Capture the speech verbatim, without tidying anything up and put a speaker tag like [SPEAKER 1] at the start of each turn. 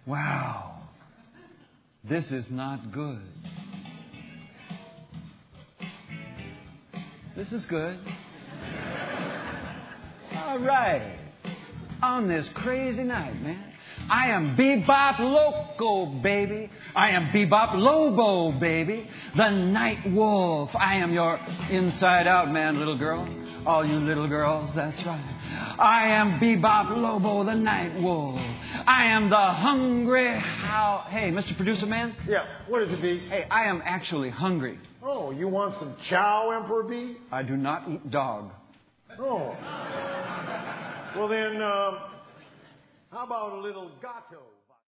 [SPEAKER 1] Wow. This is not good. This is good. All right. On this crazy night, man. I am Bebop Loco, baby. I am Bebop Lobo, baby. The Night Wolf. I am your inside out man, little girl. All you little girls, that's right. I am Bebop Lobo, the Night Wolf. I am the hungry how. Hey, Mister Producer Man?
[SPEAKER 2] Yeah, what is it, B?
[SPEAKER 1] Hey, I am actually hungry.
[SPEAKER 2] Oh, you want some chow, Emperor B?
[SPEAKER 1] I do not eat dog.
[SPEAKER 2] Oh. Well, then, um, how about a little gato?